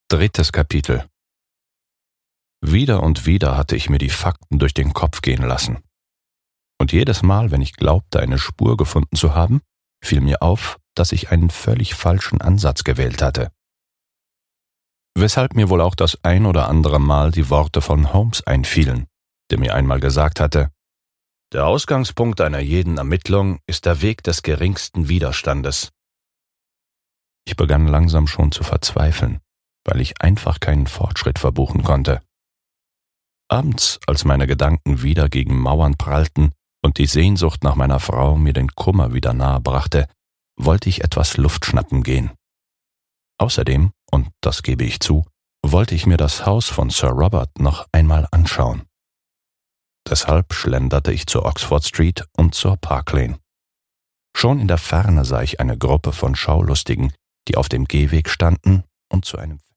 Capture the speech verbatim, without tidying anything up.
Drittes Kapitel. Wieder und wieder hatte ich mir die Fakten durch den Kopf gehen lassen. Und jedes Mal, wenn ich glaubte, eine Spur gefunden zu haben, fiel mir auf, dass ich einen völlig falschen Ansatz gewählt hatte. Weshalb mir wohl auch das ein oder andere Mal die Worte von Holmes einfielen, der mir einmal gesagt hatte: Der Ausgangspunkt einer jeden Ermittlung ist der Weg des geringsten Widerstandes. Ich begann langsam schon zu verzweifeln, weil ich einfach keinen Fortschritt verbuchen konnte. Abends, als meine Gedanken wieder gegen Mauern prallten und die Sehnsucht nach meiner Frau mir den Kummer wieder nahe brachte, wollte ich etwas Luft schnappen gehen. Außerdem, und das gebe ich zu, wollte ich mir das Haus von Sir Robert noch einmal anschauen. Deshalb schlenderte ich zur Oxford Street und zur Park Lane. Schon in der Ferne sah ich eine Gruppe von Schaulustigen, die auf dem Gehweg standen und zu einem